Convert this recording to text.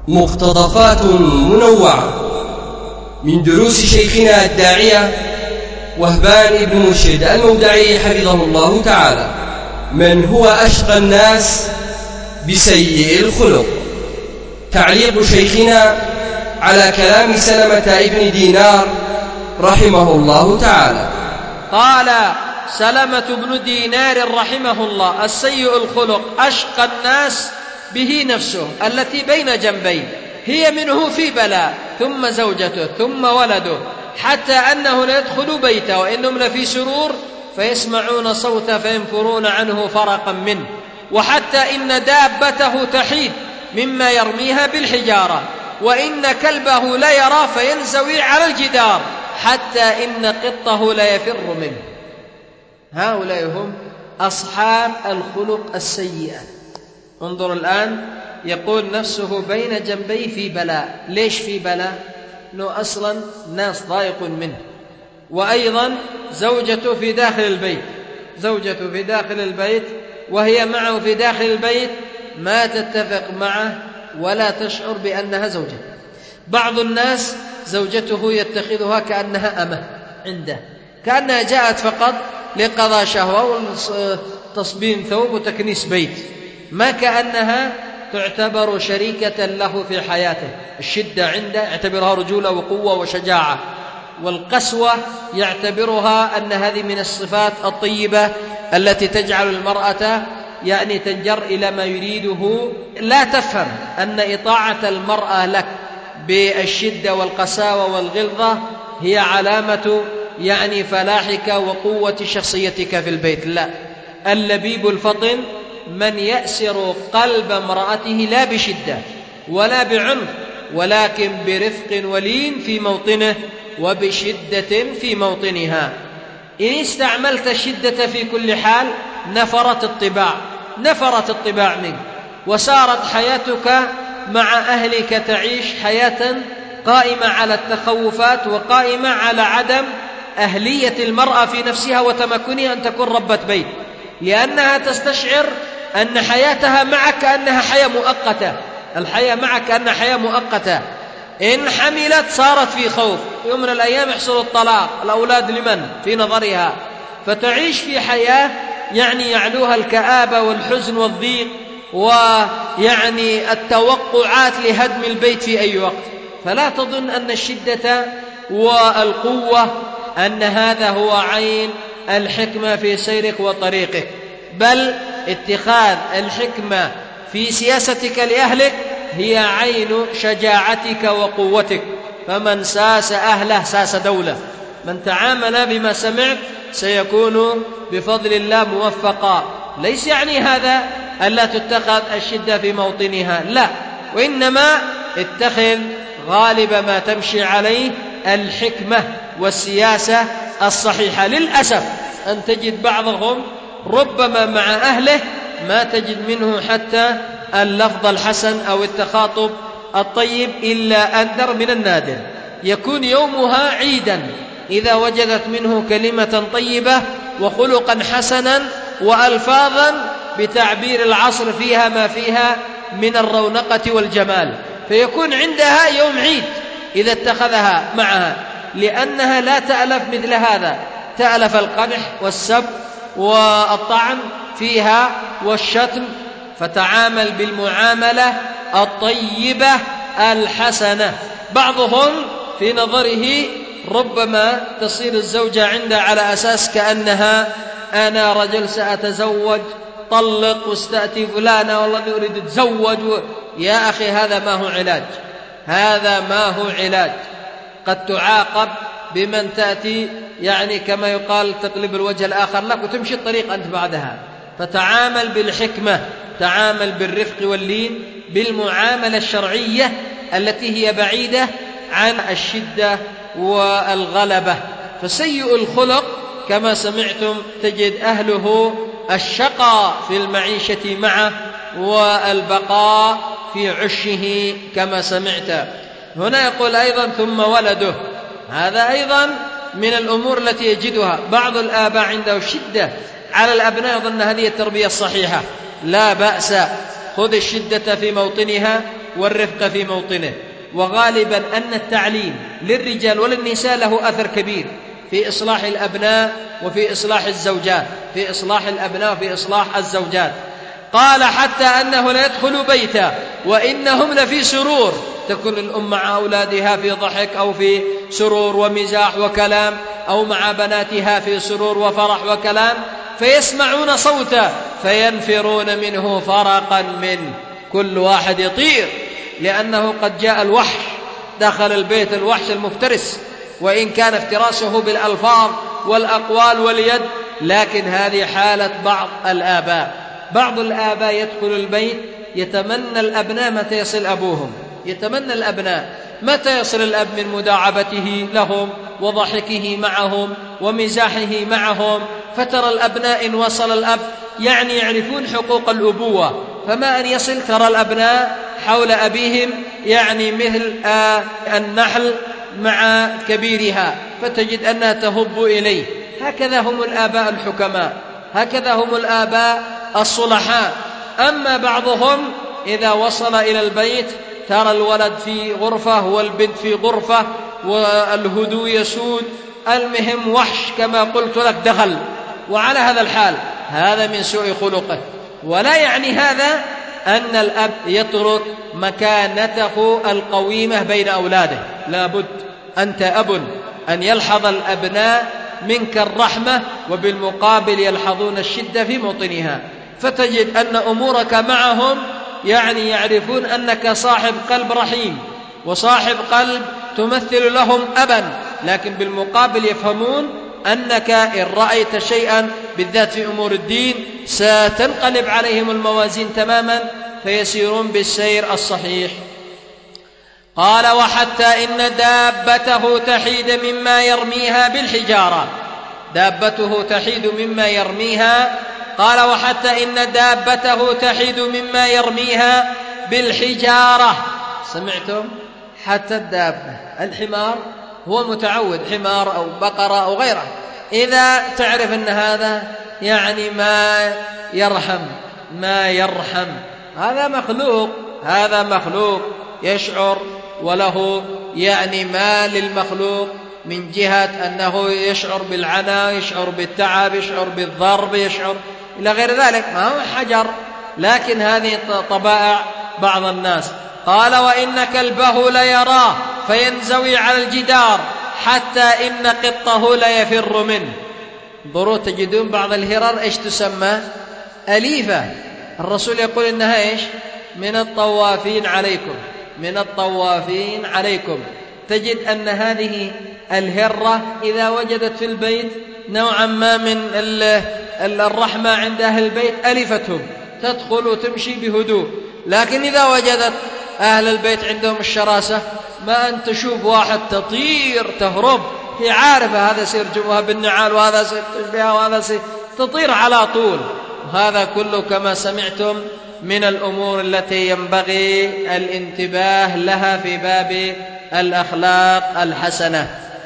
مقتطفات منوعة من دروس شيخنا الداعية وهبان بن مرشد المودعي حفظه الله تعالى. من هو أشقى الناس بسيء الخلق؟ تعليق شيخنا على كلام سلمة بن دينار رحمه الله تعالى. قال سلمة بن دينار رحمه الله: السيء الخلق أشقى الناس به نفسه التي بين جنبيه، هي منه في بلاء، ثم زوجته، ثم ولده، حتى أنه ليدخل بيته وإنهم لفي سرور فيسمعون صوته فينفرون عنه فرقا منه، وحتى إن دابته تحيد مما يرميها بالحجارة، وإن كلبه لا يرى فينزوي على الجدار، حتى إن قطه لا يفر منه. هؤلاء هم أصحاب الخلق السيئة. انظر الآن، يقول نفسه بين جنبي في بلاء. ليش في بلاء؟ أنه أصلا ناس ضايق منه، وأيضا زوجته في داخل البيت، زوجته في داخل البيت وهي معه في داخل البيت، ما تتفق معه ولا تشعر بأنها زوجته. بعض الناس زوجته يتخذها كأنها أمه عنده، كأنها جاءت فقط لقضاء شهوة وتصبين ثوب وتكنيس بيت، ما كأنها تعتبر شريكة له في حياته. الشدة عنده يعتبرها رجولة وقوة وشجاعة، والقسوة يعتبرها أن هذه من الصفات الطيبة التي تجعل المرأة تنجر إلى ما يريده. لا تفهم أن إطاعة المرأة لك بالشدة والقساوة والغلظة هي علامة فلاحك وقوة شخصيتك في البيت. لا، اللبيب الفطن من يأسر قلب امرأته لا بشدة ولا بعنف، ولكن برفق ولين في موطنه وبشدة في موطنها. إن استعملت الشدة في كل حال نفرت الطباع منك، وصارت حياتك مع أهلك تعيش حياة قائمة على التخوفات وقائمة على عدم أهلية المرأة في نفسها وتمكنها أن تكون ربة بيت، لأنها تستشعر أن حياتها معك كأنها حياة مؤقتة. الحياة معك كأنها حياة مؤقتة. إن حملت صارت في خوف، يوم من الأيام يحصل الطلاق، الأولاد لمن؟ في نظرها، فتعيش في حياة يعلوها الكآبة والحزن والضيق التوقعات لهدم البيت في أي وقت. فلا تظن أن الشدة والقوة أن هذا هو عين الحكمة في سيرك وطريقك، بل اتخاذ الحكمة في سياستك لأهلك هي عين شجاعتك وقوتك. فمن ساس أهله ساس دولة. من تعامل بما سمعت سيكون بفضل الله موفقا. ليس هذا ألا تتخذ الشدة في موطنها، لا، وإنما اتخذ غالب ما تمشي عليه الحكمة والسياسة الصحيحة. للأسف أن تجد بعضهم ربما مع أهله ما تجد منه حتى اللفظ الحسن أو التخاطب الطيب، إلا أندر من النادر. يكون يومها عيدا إذا وجدت منه كلمة طيبة وخلقا حسنا وألفاظا بتعبير العصر فيها ما فيها من الرونقة والجمال، فيكون عندها يوم عيد إذا اتخذها معها، لأنها لا تألف مثل هذا، تألف القدح والسب والطعن فيها والشتم، فتعامل بالمعاملة الطيبة الحسنة. بعضهم في نظره ربما تصير الزوجة عنده على أساس كأنها أنا رجل سأتزوج، طلق واستأتي فلانة والله أريد أتزوج. يا أخي هذا ما هو علاج، هذا ما هو علاج. قد تعاقب بمن تأتي كما يقال تقلب الوجه الآخر لك وتمشي الطريق أنت بعدها. فتعامل بالحكمة، تعامل بالرفق واللين، بالمعاملة الشرعية التي هي بعيدة عن الشدة والغلبة. فسيء الخلق كما سمعتم تجد أهله الشقاء في المعيشة معه والبقاء في عشه كما سمعت. هنا يقول أيضا ثم ولده. هذا أيضا من الأمور التي يجدها بعض الآباء عنده شدة على الأبناء، يظن هذه التربية الصحيحة. لا بأس، خذ الشدة في موطنها والرفق في موطنه. وغالبا أن التعليم للرجال وللنساء له أثر كبير في إصلاح الأبناء وفي إصلاح الزوجات، في إصلاح الأبناء وفي إصلاح الزوجات. قال حتى أنه لا يدخل بيتا وإنهم لفي سرور، تكون الأم مع أولادها في ضحك أو في سرور ومزاح وكلام، أو مع بناتها في سرور وفرح وكلام، فيسمعون صوتا فينفرون منه فرقا منه، كل واحد يطير، لأنه قد جاء الوحش دخل البيت، الوحش المفترس، وإن كان افتراسه بالألفاظ والأقوال واليد، لكن هذه حالة بعض الآباء. بعض الآباء يدخل البيت يتمنى الأبناء متى يصل أبوهم، يتمنى الأبناء متى يصل الأب من مداعبته لهم وضحكه معهم ومزاحه معهم، فترى الأبناء إن وصل الأب يعني يعرفون حقوق الأبوة، فما أن يصل ترى الأبناء حول أبيهم يعني مثل النحل مع كبيرها، فتجد أنها تهب إليه. هكذا هم الآباء الحكماء، هكذا هم الآباء الصلحاء. أما بعضهم إذا وصل إلى البيت ترى الولد في غرفة والبنت في غرفة والهدوء يسود، المهم وحش كما قلت لك دخل، وعلى هذا الحال هذا من سوء خلقه. ولا يعني هذا أن الأب يترك مكانته القويمة بين أولاده، لابد أنت أب أن يلحظ الأبناء منك الرحمة، وبالمقابل يلحظون الشدة في موطنها، فتجد أن أمورك معهم يعني يعرفون أنك صاحب قلب رحيم وصاحب قلب تمثل لهم أبا، لكن بالمقابل يفهمون أنك إن رأيت شيئا بالذات في أمور الدين ستنقلب عليهم الموازين تماما، فيسيرون بالسير الصحيح. قال وحتى إن دابته تحيد مما يرميها بالحجارة، دابته تحيد مما يرميها. قال وحتى إن دابته تحيد مما يرميها بالحجارة. سمعتم؟ حتى الدابة، الحمار هو متعود، حمار أو بقرة أو غيره، إذا تعرف أن هذا يعني ما يرحم، هذا مخلوق يشعر، وله يعني ما للمخلوق من جهة أنه يشعر بالعنى، يشعر بالتعب، يشعر بالضرب، يشعر إلى غير ذلك، ما هو حجر، لكن هذه طبائع بعض الناس. قال وإن كلبه ليراه فينزوي على الجدار حتى إن قطه ليفر منه. ضروري تجدون بعض الهرر إيش تسمى؟ أليفة. الرسول يقول إنها إيش؟ من الطوافين عليكم، من الطوافين عليكم. تجد أن هذه الهرة إذا وجدت في البيت نوعا ما من الرحمة عند أهل البيت ألفتهم، تدخل وتمشي بهدوء، لكن إذا وجدت أهل البيت عندهم الشراسة، ما أن تشوف واحد تطير تهرب، هي عارفة هذا سيرجمها بالنعال وهذا سيرجمها وهذا تطير على طول. وهذا كله كما سمعتم من الأمور التي ينبغي الانتباه لها في باب الأخلاق الحسنة.